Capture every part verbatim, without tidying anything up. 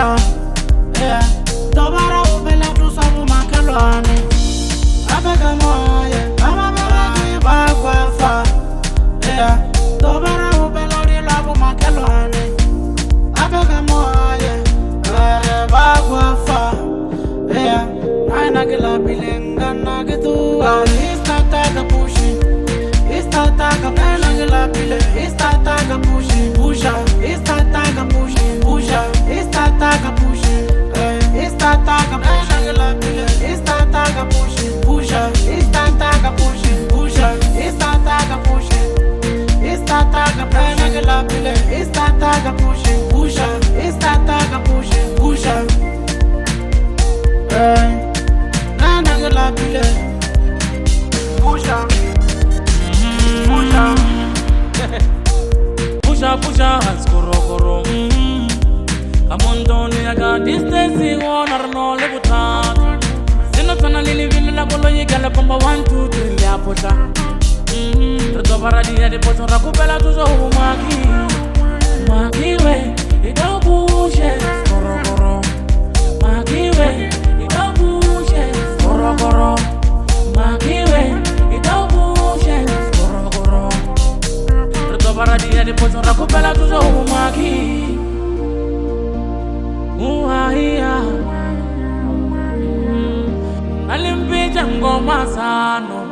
pusha, yeah. Dobara ubela tu sabu makelwane. Abega moye, ama bera ba kwa fa, yeah. Dobara ubela di labu makelwane. Abega moye, ba kwa fa, yeah. Aina gila bilenga na gitu, istata pushing, istata pena gila bile, istata pushing, pusha, istata pushing, pusha, istata pushing, istata pena gila bile, istata pushing, pusha, istata pushing, pusha, istata pushing, istata pena gila bile, istata pushing, pusha, istata pushing, pusha, nana gila bile, pusha. Pusha, pusha, hands koro koro. Come on, don't you got distance? You wanna know the buta. Sino tana lili vili la bolo ye gala pamba one two three le apota. Reto paradia de poto rakupela tuzo umaki. Maki we, ito pushe koro koro. Maki we, ito pushe koro koro. Maki we, ito pushe koro koro. Reto paradia de poto rakupela tuzo umaki. Uhaia Alimpija ngoma sano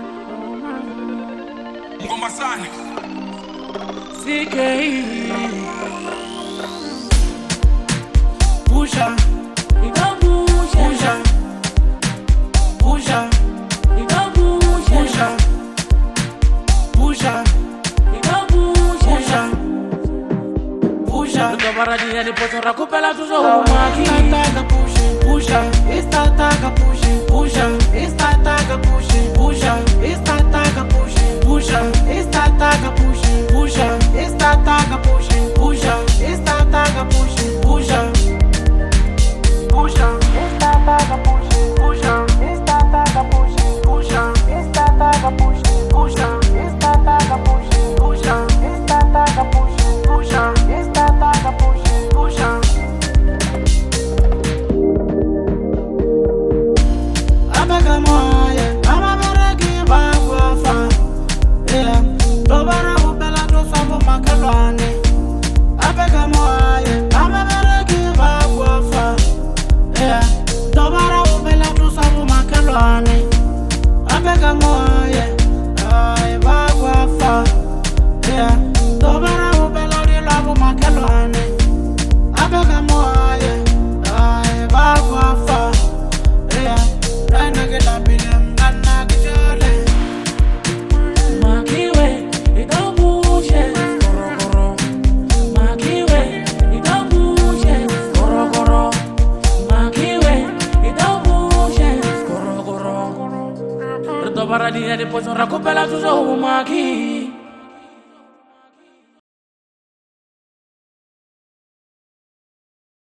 Ngoma sani C K E Pusha, Ika pusha pusha, Ika pusha pusha, Ika pusha pusha. Reto paradia de poto rakupela tuzo umaki. Istata pushing, pusha, istata pushing, pusha, istata pushing, pusha, istata pushing, pusha, istata pushing, pusha, istata pushing, pusha, istata pushing, pusha, pusha, istata pushing, pusha, istata pushing, pusha, istata pushing, pusha, istata pushing, pusha, istata pushing, pusha, istata pushing, pusha. Abega moye, ama beregi ba kwa fa, yeah. Dobara ubela tu sabu makelwane. Abega moye, ama beregi ba kwa fa, yeah. Dobara ubela tu sabu makelwane. Abega moye, ay ba kwa fa, yeah. Dobara ubela di labu makelwane. Abega moye, ay ba kwa fa, yeah. Nana gila bilim, nana gijale. Maki we, ito pushe koro koro. Maki we, ito pushe koro koro. Maki we, ito pushe koro koro. Reto paradia de poto rakupela tuzo umaki.